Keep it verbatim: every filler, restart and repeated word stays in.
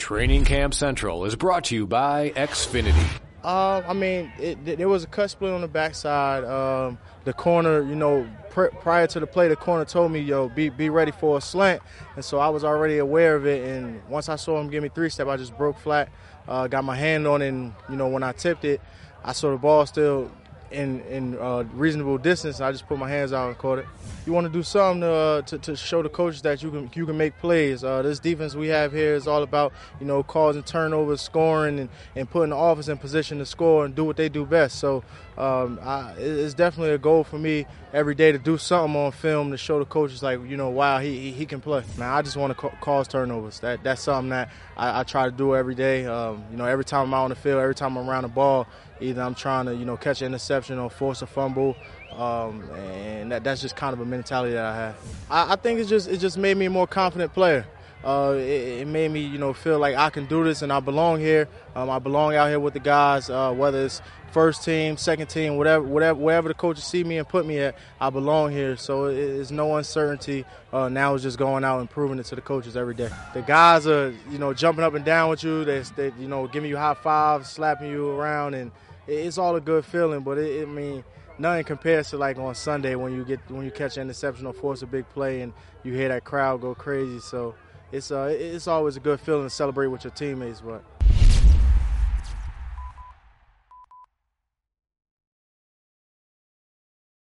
Training Camp Central is brought to you by Xfinity. Uh, I mean, it, it, there was a cut split on the backside. Um, the corner, you know, pr- prior to the play, the corner told me, yo, be be ready for a slant. And so I was already aware of it. And once I saw him give me three step, I just broke flat, uh, got my hand on it. And, you know, when I tipped it, I saw the ball still in in uh, reasonable distance. I just put my hands out and caught it. You want to do something to, uh, to to show the coaches that you can you can make plays. Uh, this defense we have here is all about, you know, causing turnovers, scoring, and, and putting the offense in position to score and do what they do best. So um, I, it's definitely a goal for me every day to do something on film to show the coaches, like, you know, wow, he he, he can play. Man, I just want to ca- cause turnovers. That that's something that I, I try to do every day. Um, you know, every time I'm out on the field, every time I'm around the ball, either I'm trying to, you know, catch an interception or force a fumble, um, and that, that's just kind of a mentality that I have. I, I think it's just it just made me a more confident player. Uh, it, it made me, you know, feel like I can do this and I belong here. Um, I belong out here with the guys, uh, whether it's first team, second team, whatever, whatever, wherever the coaches see me and put me at, I belong here. So it, it's no uncertainty. Uh, now it's just going out and proving it to the coaches every day. The guys are, you know, jumping up and down with you. They, they you know, giving you high fives, slapping you around, and it, it's all a good feeling. But it, it I mean, nothing compares to like on Sunday when you get when you catch an interception or force a big play and you hear that crowd go crazy. So it's uh it's always a good feeling to celebrate with your teammates, but.